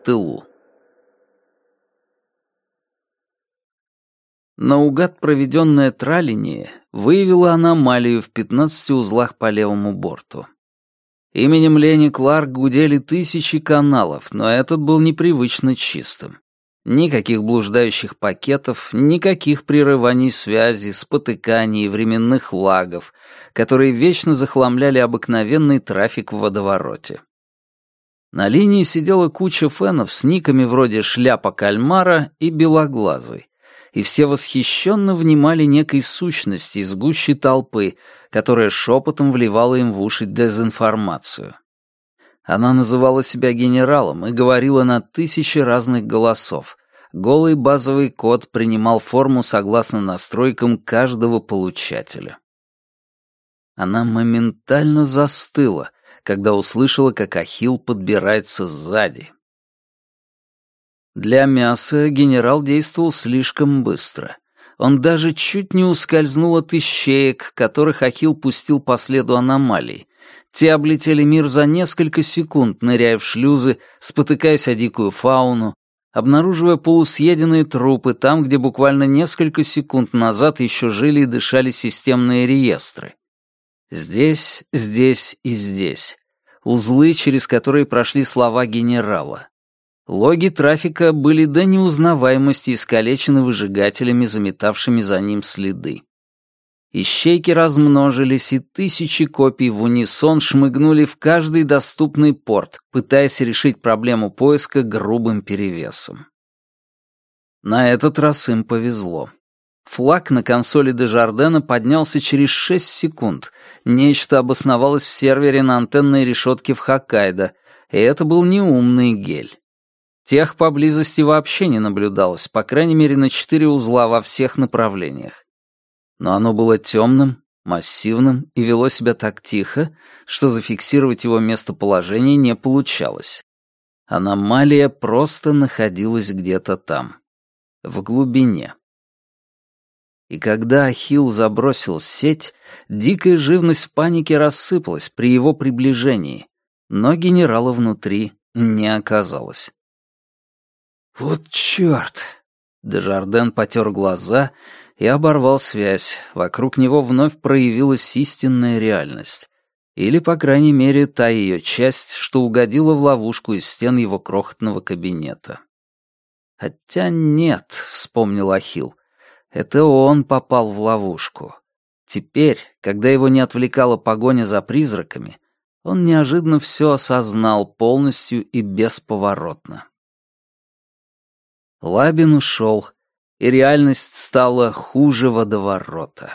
тылу. Наугад проведенная траление выявила аномалию в 15 узлах по левому борту. Именем Лени Кларк гудели тысячи каналов, но этот был непривычно чистым. Никаких блуждающих пакетов, никаких прерываний связи, спотыканий и временных лагов, которые вечно захламляли обыкновенный трафик в водовороте. На линии сидела куча фенов с никами вроде «Шляпа кальмара» и «Белоглазый», и все восхищенно внимали некой сущности из гущи толпы, которая шепотом вливала им в уши дезинформацию. Она называла себя генералом и говорила на тысячи разных голосов. Голый базовый код принимал форму согласно настройкам каждого получателя. Она моментально застыла, когда услышала, как Ахилл подбирается сзади. Для мяса генерал действовал слишком быстро. Он даже чуть не ускользнул от ищеек, которых Ахилл пустил по следу аномалий. Те облетели мир за несколько секунд, ныряя в шлюзы, спотыкаясь о дикую фауну, обнаруживая полусъеденные трупы там, где буквально несколько секунд назад еще жили и дышали системные реестры. Здесь, здесь и здесь. Узлы, через которые прошли слова генерала. Логи трафика были до неузнаваемости искалечены выжигателями, заметавшими за ним следы. Ищейки размножились, и тысячи копий в унисон шмыгнули в каждый доступный порт, пытаясь решить проблему поиска грубым перевесом. На этот раз им повезло. Флаг на консоли Дежардена поднялся через 6 секунд. Нечто обосновалось в сервере на антенной решетке в Хоккайдо, и это был неумный гель. Тех поблизости вообще не наблюдалось, по крайней мере на 4 узла во всех направлениях. Но оно было темным, массивным и вело себя так тихо, что зафиксировать его местоположение не получалось. Аномалия просто находилась где-то там, в глубине. И когда Ахилл забросил сеть, дикая живность в панике рассыпалась при его приближении, но генерала внутри не оказалось. «Вот чёрт!» Дежарден потер глаза и оборвал связь. Вокруг него вновь проявилась истинная реальность. Или, по крайней мере, та ее часть, что угодила в ловушку из стен его крохотного кабинета. «Хотя нет», — вспомнил Ахилл, — «это он попал в ловушку». Теперь, когда его не отвлекала погоня за призраками, он неожиданно все осознал полностью и бесповоротно. Лабин ушел, и реальность стала хуже водоворота.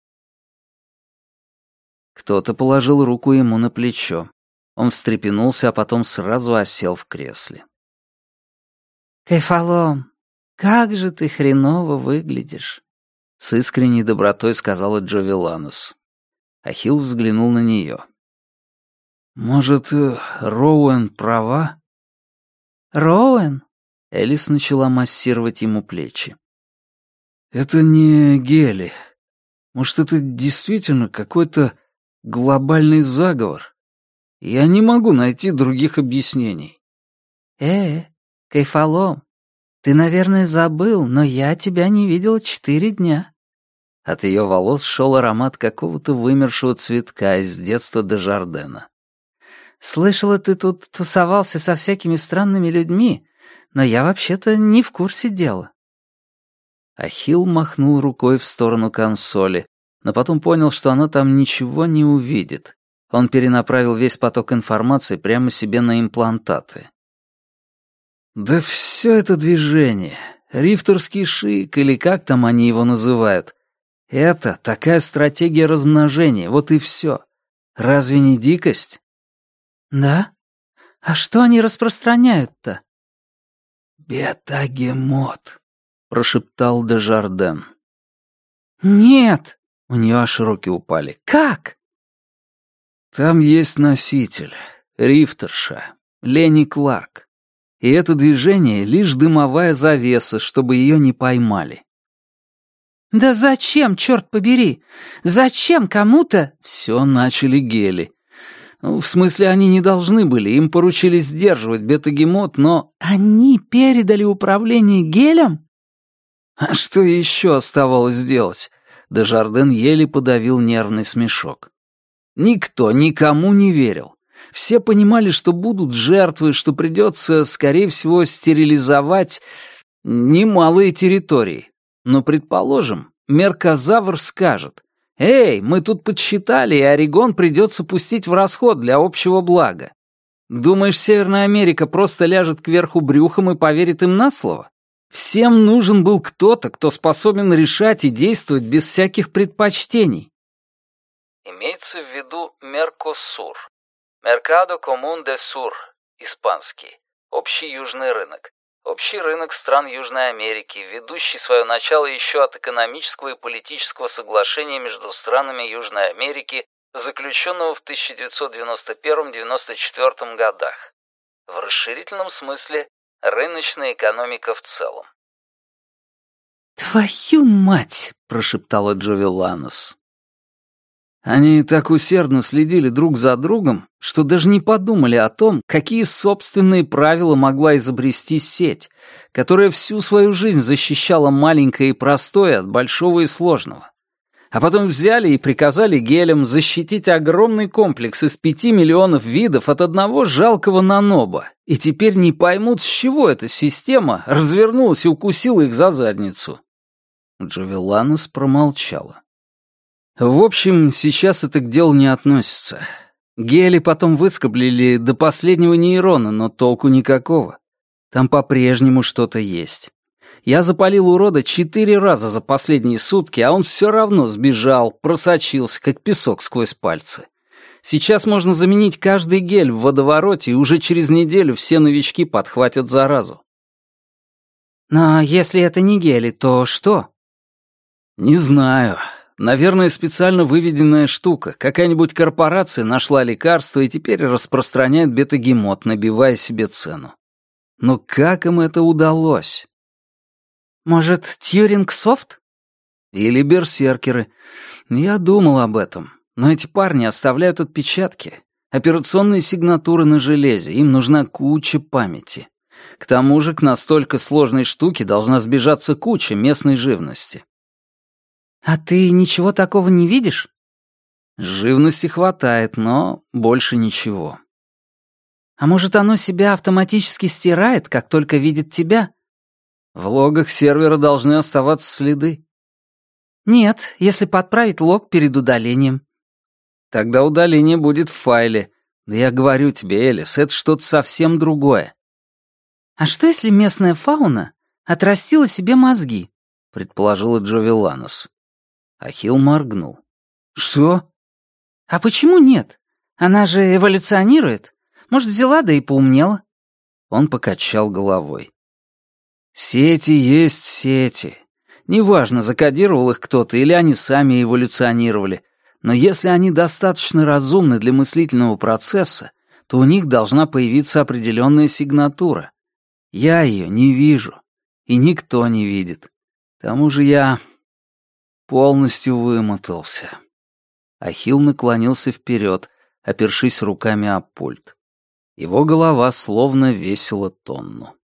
Кто-то положил руку ему на плечо. Он встрепенулся, а потом сразу осел в кресле. «Кайфалом, как же ты хреново выглядишь!» С искренней добротой сказала Джовеланус. Ахилл взглянул на нее. «Может, Роуэн права?» «Роуэн?» Элис начала массировать ему плечи. «Это не Гели. Может, это действительно какой-то глобальный заговор? Я не могу найти других объяснений». Кайфалом, ты, наверное, забыл, но я тебя не видела 4 дня». От ее волос шел аромат какого-то вымершего цветка из детства Дежардена. «Слышала, ты тут тусовался со всякими странными людьми, но я вообще-то не в курсе дела». Ахилл махнул рукой в сторону консоли, но потом понял, что она там ничего не увидит. Он перенаправил весь поток информации прямо себе на имплантаты. «Да все это движение, рифтерский шик, или как там они его называют, это такая стратегия размножения, вот и все. Разве не дикость?» «Да? А что они распространяют-то?» «Бета-гемот», — прошептал Дежарден. «Нет!» — у нее аж руки упали. «Как?» «Там есть носитель, рифтерша, Лени Кларк. И это движение — лишь дымовая завеса, чтобы ее не поймали». «Да зачем, черт побери? Зачем кому-то?» Все начали Гели. Ну, в смысле, они не должны были, им поручили сдерживать бета-гемот, но... Они передали управление гелем? А что еще оставалось делать? Дежарден еле подавил нервный смешок. Никто никому не верил. Все понимали, что будут жертвы, что придется, скорее всего, стерилизовать немалые территории. Но, предположим, меркозавр скажет: «Эй, мы тут подсчитали, и Орегон придется пустить в расход для общего блага». Думаешь, Северная Америка просто ляжет кверху брюхом и поверит им на слово? Всем нужен был кто-то, кто способен решать и действовать без всяких предпочтений. Имеется в виду Меркосур. Mercado Común de Sur, испанский. Общий южный рынок. Общий рынок стран Южной Америки, ведущий свое начало еще от экономического и политического соглашения между странами Южной Америки, заключенного в 1991-94 годах. В расширительном смысле рыночная экономика в целом. «Твою мать!» — прошептала Джовеланос. Они так усердно следили друг за другом, что даже не подумали о том, какие собственные правила могла изобрести сеть, которая всю свою жизнь защищала маленькое и простое от большого и сложного. А потом взяли и приказали гелям защитить огромный комплекс из 5 миллионов видов от одного жалкого наноба, и теперь не поймут, с чего эта система развернулась и укусила их за задницу. Джовеланос промолчала. В общем, сейчас это к делу не относится. Гели потом выскоблили до последнего нейрона, но толку никакого. Там по-прежнему что-то есть. Я запалил урода 4 раза за последние сутки, а он все равно сбежал, просочился, как песок сквозь пальцы. Сейчас можно заменить каждый гель в водовороте, и уже через неделю все новички подхватят заразу. Но если это не гели, то что? Не знаю. Наверное, специально выведенная штука. Какая-нибудь корпорация нашла лекарство и теперь распространяет бета-гемот, набивая себе цену. Но как им это удалось? Может, Тьюринг-софт? Или берсеркеры. Я думал об этом. Но эти парни оставляют отпечатки. Операционные сигнатуры на железе. Им нужна куча памяти. К тому же к настолько сложной штуке должна сбежаться куча местной живности. А ты ничего такого не видишь? Живности хватает, но больше ничего. А может, оно себя автоматически стирает, как только видит тебя? В логах сервера должны оставаться следы. Нет, если подправить лог перед удалением. Тогда удаление будет в файле. Да я говорю тебе, Элис, это что-то совсем другое. А что, если местная фауна отрастила себе мозги? Предположила Джовеланос. Ахилл моргнул. «Что?» «А почему нет? Она же эволюционирует. Может, взяла да и поумнела?» Он покачал головой. «Сети есть сети. Неважно, закодировал их кто-то или они сами эволюционировали, но если они достаточно разумны для мыслительного процесса, то у них должна появиться определенная сигнатура. Я ее не вижу, и никто не видит. К тому же я полностью вымотался». Ахилл наклонился вперед, опершись руками об пульт. Его голова словно весила тонну.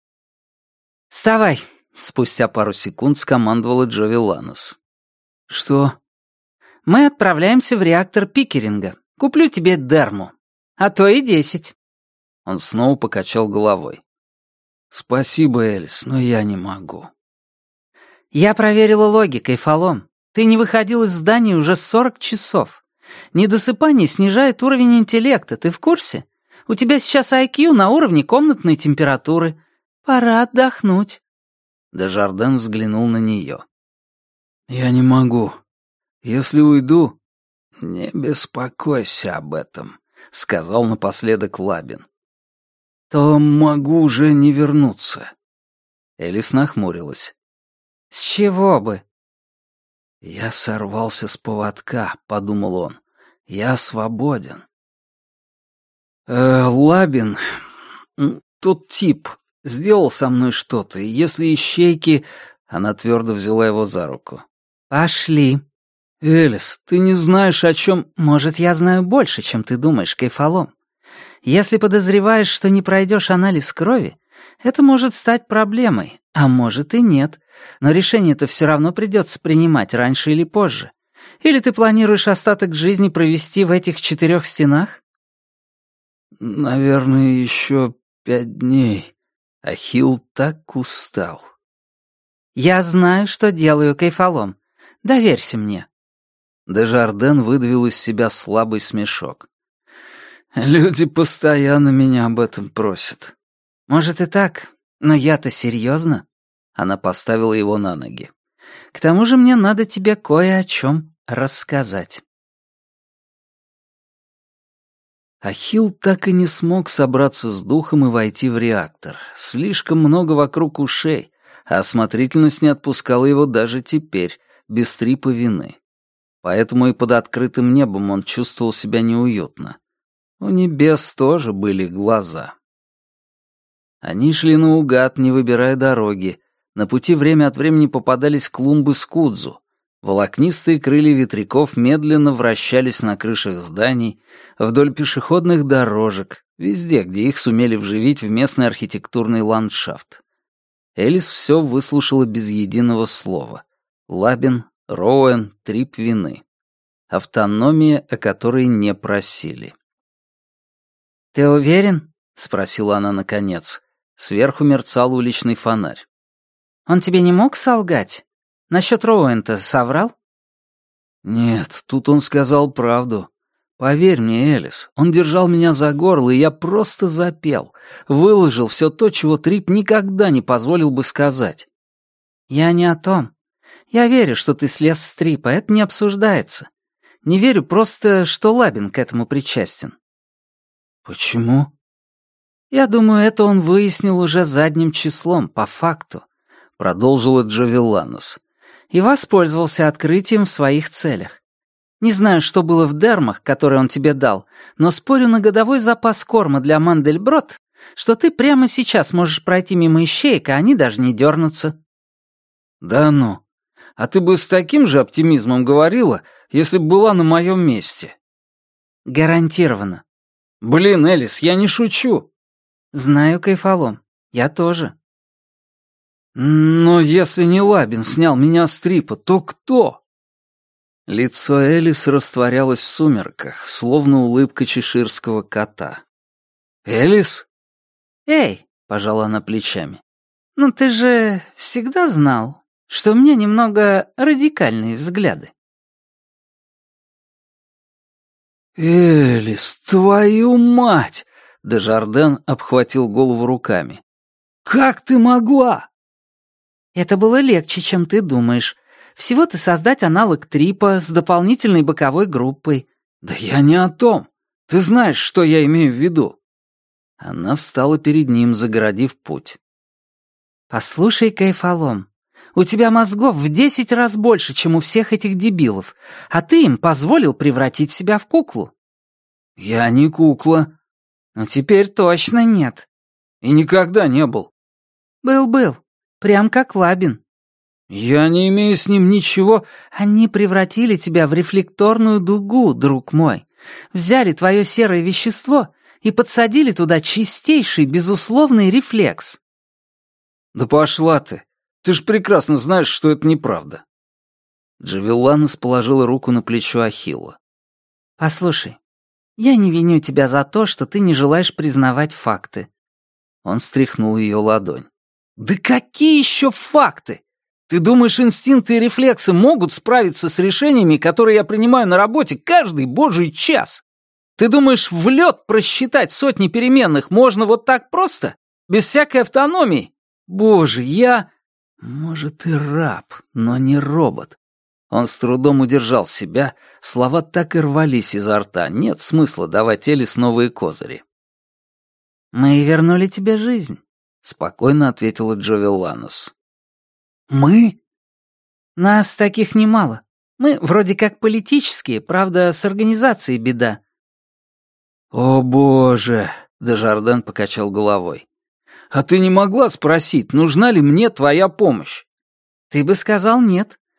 «Вставай!» — спустя пару секунд скомандовала Джовеланос. «Что?» «Мы отправляемся в реактор Пикеринга. Куплю тебе дерму. А то и 10». Он снова покачал головой. «Спасибо, Элис, но я не могу». «Я проверила логикой, Фалом. Ты не выходил из здания уже 40 часов. Недосыпание снижает уровень интеллекта, ты в курсе? У тебя сейчас IQ на уровне комнатной температуры. Пора отдохнуть». Дежарден взглянул на нее. «Я не могу. Если уйду...» «Не беспокойся об этом», — сказал напоследок Лабин. «То могу уже не вернуться». Элис нахмурилась. «С чего бы?» «Я сорвался с поводка», — подумал он. «Я свободен». Лабин, тот тип, сделал со мной что-то, и если ищейки...» Она твердо взяла его за руку. «Пошли». «Элис, ты не знаешь, о чем...» «Может, я знаю больше, чем ты думаешь, Кайфолом. Если подозреваешь, что не пройдешь анализ крови, это может стать проблемой, а может и нет. Но решение-то все равно придется принимать раньше или позже. Или ты планируешь остаток жизни провести в этих 4 стенах?» «Наверное, еще 5 дней. Ахилл так устал». «Я знаю, что делаю, Кайфолом. Доверься мне». Дежарден выдавил из себя слабый смешок. «Люди постоянно меня об этом просят». «Может и так, но я-то серьезно». Она поставила его на ноги. «К тому же мне надо тебе кое о чем рассказать». Ахилл так и не смог собраться с духом и войти в реактор. Слишком много вокруг ушей, а осмотрительность не отпускала его даже теперь, без трипа вины. Поэтому и под открытым небом он чувствовал себя неуютно. У небес тоже были глаза. Они шли наугад, не выбирая дороги. На пути время от времени попадались клумбы с кудзу. Волокнистые крылья ветряков медленно вращались на крышах зданий, вдоль пешеходных дорожек, везде, где их сумели вживить в местный архитектурный ландшафт. Элис все выслушала без единого слова. Лабин, Роуэн, трип вины. Автономия, о которой не просили. «Ты уверен?» — спросила она наконец. Сверху мерцал уличный фонарь. «Он тебе не мог солгать? Насчет Роуэн-то соврал?» «Нет, тут он сказал правду. Поверь мне, Элис, он держал меня за горло, и я просто запел. Выложил все то, чего Трип никогда не позволил бы сказать». «Я не о том. Я верю, что ты слез с Трипа, это не обсуждается. Не верю просто, что Лабин к этому причастен». «Почему?» «Я думаю, это он выяснил уже задним числом, по факту», — продолжила Джовелланос, «и воспользовался открытием в своих целях. Не знаю, что было в дермах, которые он тебе дал, но спорю на годовой запас корма для Мандельброд, что ты прямо сейчас можешь пройти мимо ищеек, а они даже не дернутся». «Да ну, а ты бы с таким же оптимизмом говорила, если бы была на моем месте». «Гарантированно». «Блин, Элис, я не шучу». «Знаю, Кайфолом. Я тоже». «Но если не Лабин снял меня с Трипа, то кто?» Лицо Элис растворялось в сумерках, словно улыбка чеширского кота. «Элис?» «Эй», — пожала она плечами, «ну ты же всегда знал, что у меня немного радикальные взгляды». «Элис, твою мать!» — Дежарден обхватил голову руками. «Как ты могла?» «Это было легче, чем ты думаешь. Всего-то создать аналог Трипа с дополнительной боковой группой». «Да я не о том. Ты знаешь, что я имею в виду». Она встала перед ним, загородив путь. «Послушай, Кайфолом, у тебя мозгов в 10 раз больше, чем у всех этих дебилов, а ты им позволил превратить себя в куклу». «Я не кукла». «Ну теперь точно нет». «И никогда не был». «Был-был, прям как Лабин». «Я не имею с ним ничего...» «Они превратили тебя в рефлекторную дугу, друг мой. Взяли твое серое вещество и подсадили туда чистейший, безусловный рефлекс». «Да пошла ты. Ты ж прекрасно знаешь, что это неправда». Джавелланос положила руку на плечо Ахилла. «Послушай, я не виню тебя за то, что ты не желаешь признавать факты». Он стряхнул ее ладонь. «Да какие еще факты? Ты думаешь, инстинкты и рефлексы могут справиться с решениями, которые я принимаю на работе каждый божий час? Ты думаешь, в лед просчитать сотни переменных можно вот так просто? Без всякой автономии? Боже, я... Может, и раб, но не робот». Он с трудом удержал себя, слова так и рвались изо рта, нет смысла давать Элис новые козыри. «Мы вернули тебе жизнь», — спокойно ответила Джовелланос. «Мы?» «Нас таких немало. Мы вроде как политические, правда, с организацией беда». «О, боже!» — Дежарден покачал головой. «А ты не могла спросить, нужна ли мне твоя помощь?» «Ты бы сказал нет.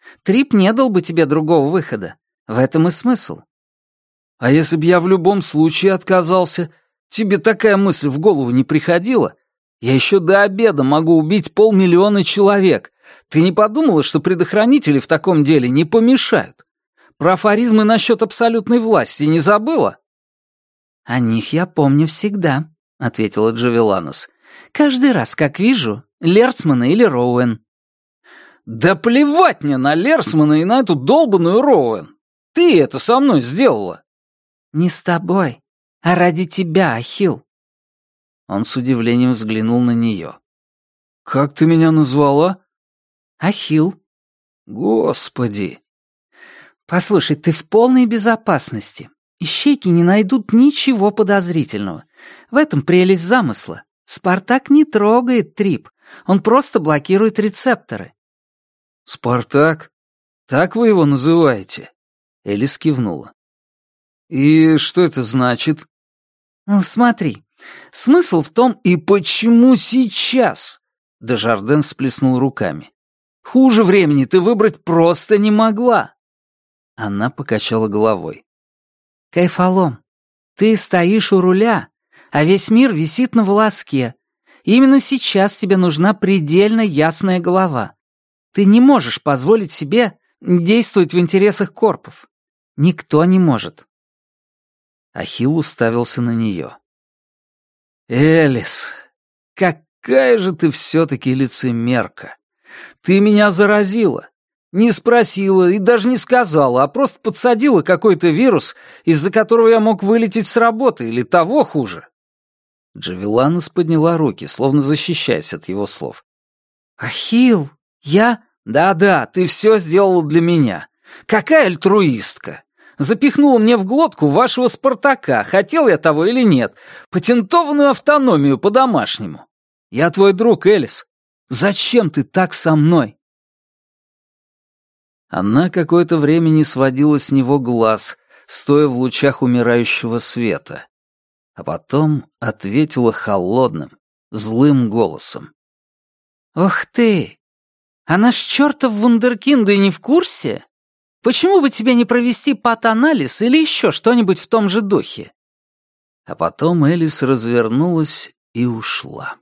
Трип не дал бы тебе другого выхода. В этом и смысл. А если б я в любом случае отказался, тебе такая мысль в голову не приходила? Я еще до обеда могу убить 500 000 человек. Ты не подумала, что предохранители в таком деле не помешают? Про афоризмы насчет абсолютной власти не забыла?» «О них я помню всегда», — ответила Джавеланос. «Каждый раз, как вижу, Лерцмана или Роуэн». «Да плевать мне на Лерцмана и на эту долбаную Роуэн! Ты это со мной сделала!» «Не с тобой, а ради тебя, Ахилл». Он с удивлением взглянул на нее. «Как ты меня назвала?» «Ахилл». «Господи!» «Послушай, ты в полной безопасности. Ищейки не найдут ничего подозрительного. В этом прелесть замысла. Спартак не трогает Трип. Он просто блокирует рецепторы». «Спартак? Так вы его называете?» Элис кивнула. «И что это значит?» «Ну, смотри, смысл в том...» «И почему сейчас?» Дежарден всплеснул руками. «Хуже времени ты выбрать просто не могла!» Она покачала головой. «Кайфолом, ты стоишь у руля, а весь мир висит на волоске. И именно сейчас тебе нужна предельно ясная голова. Ты не можешь позволить себе действовать в интересах корпов. Никто не может». Ахилл уставился на нее. «Элис, какая же ты все-таки лицемерка! Ты меня заразила! Не спросила и даже не сказала, а просто подсадила какой-то вирус, из-за которого я мог вылететь с работы или того хуже». Джавеланос подняла руки, словно защищаясь от его слов. «Ахилл, я...» «Да-да, ты все сделала для меня. Какая альтруистка! Запихнула мне в глотку вашего Спартака, хотел я того или нет, патентованную автономию по-домашнему. Я твой друг, Элис. Зачем ты так со мной?» Она какое-то время не сводила с него глаз, стоя в лучах умирающего света. А потом ответила холодным, злым голосом. «Ох ты! А наш чертов вундеркинд и не в курсе? Почему бы тебе не провести пат-анализ или еще что-нибудь в том же духе?» А потом Элис развернулась и ушла.